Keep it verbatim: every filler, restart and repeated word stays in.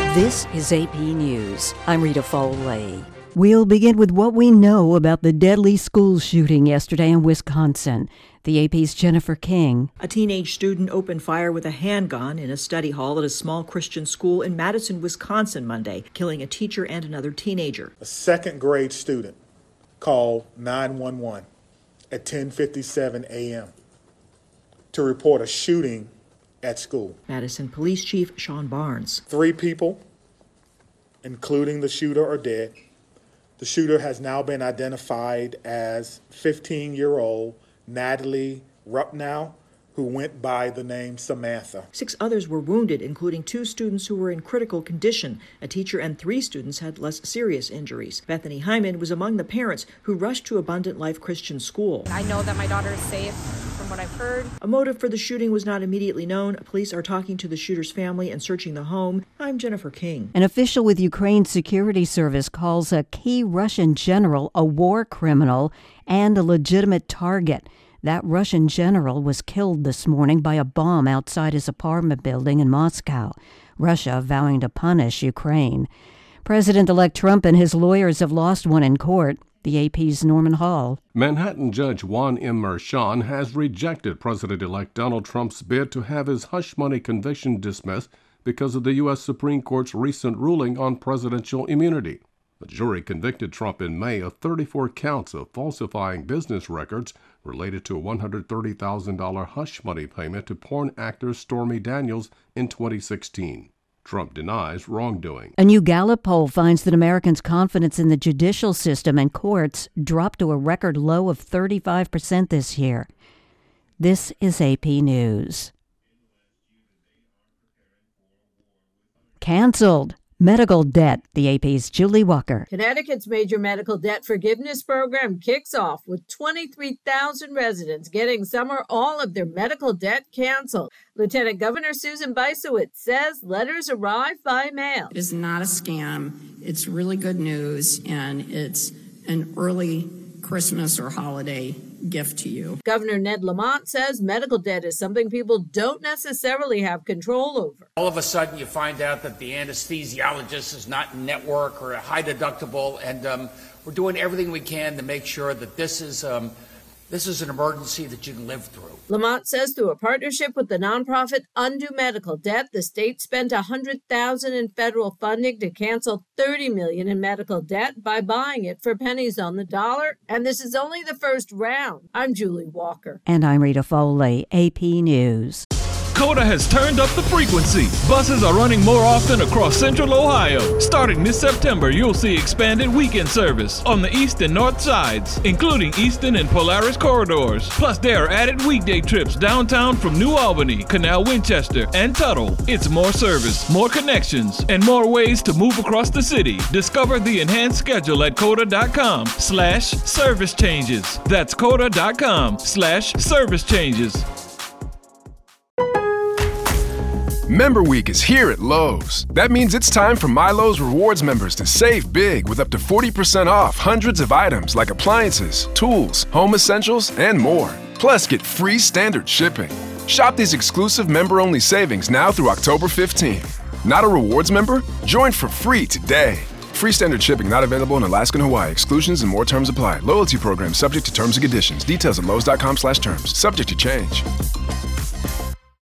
This is A P News. I'm Rita Foley. We'll begin with what we know about the deadly school shooting yesterday in Wisconsin. The A P's Jennifer King. A teenage student opened fire with a handgun in a study hall at a small Christian school in Madison, Wisconsin Monday, killing a teacher and another teenager. A second grade student called nine one one at ten fifty-seven a.m. to report a shooting at school. Madison Police Chief Sean Barnes. Three people, including the shooter, are dead. The shooter has now been identified as fifteen-year-old Natalie Rupnow, who went by the name Samantha. Six others were wounded, including two students who were in critical condition. A teacher and three students had less serious injuries. Bethany Hyman was among the parents who rushed to Abundant Life Christian School. I know that my daughter is safe from what I've heard. A motive for the shooting was not immediately known. Police are talking to the shooter's family and searching the home. I'm Jennifer King. An official with Ukraine's security service calls a key Russian general a war criminal and a legitimate target. That Russian general was killed this morning by a bomb outside his apartment building in Moscow, Russia vowing to punish Ukraine. President-elect Trump and his lawyers have lost one in court. The A P's Norman Hall. Manhattan Judge Juan M. Merchan has rejected President-elect Donald Trump's bid to have his hush money conviction dismissed because of the U S Supreme Court's recent ruling on presidential immunity. The jury convicted Trump in May of thirty-four counts of falsifying business records related to a one hundred thirty thousand dollars hush money payment to porn actor Stormy Daniels in twenty sixteen. Trump denies wrongdoing. A new Gallup poll finds that Americans' confidence in the judicial system and courts dropped to a record low of thirty-five percent this year. This is A P News. Canceled. Medical debt. The A P's Julie Walker. Connecticut's major medical debt forgiveness program kicks off with twenty-three thousand residents getting some or all of their medical debt canceled. Lieutenant Governor Susan Bysiewicz says letters arrive by mail. It is not a scam. It's really good news, and it's an early Christmas or holiday gift to you. Governor Ned Lamont says medical debt is something people don't necessarily have control over. All of a sudden you find out that the anesthesiologist is not in network or a high deductible, and um, we're doing everything we can to make sure that this is um, this is an emergency that you can live through. Lamont says through a partnership with the nonprofit Undo Medical Debt, the state spent one hundred thousand dollars in federal funding to cancel thirty million dollars in medical debt by buying it for pennies on the dollar. And this is only the first round. I'm Julie Walker. And I'm Rita Foley, A P News. COTA has turned up the frequency. Buses are running more often across Central Ohio. Starting this September, you'll see expanded weekend service on the east and north sides, including Eastern and Polaris corridors. Plus, there are added weekday trips downtown from New Albany, Canal Winchester, and Tuttle. It's more service, more connections, and more ways to move across the city. Discover the enhanced schedule at COTA.com slash service changes. That's COTA.com slash service changes. Member Week is here at Lowe's. That means it's time for MyLowe's Rewards members to save big with up to forty percent off hundreds of items like appliances, tools, home essentials, and more. Plus, get free standard shipping. Shop these exclusive member-only savings now through October fifteenth. Not a rewards member? Join for free today. Free standard shipping not available in Alaska and Hawaii. Exclusions and more terms apply. Loyalty program subject to terms and conditions. Details at Lowe's.com slash terms. Subject to change.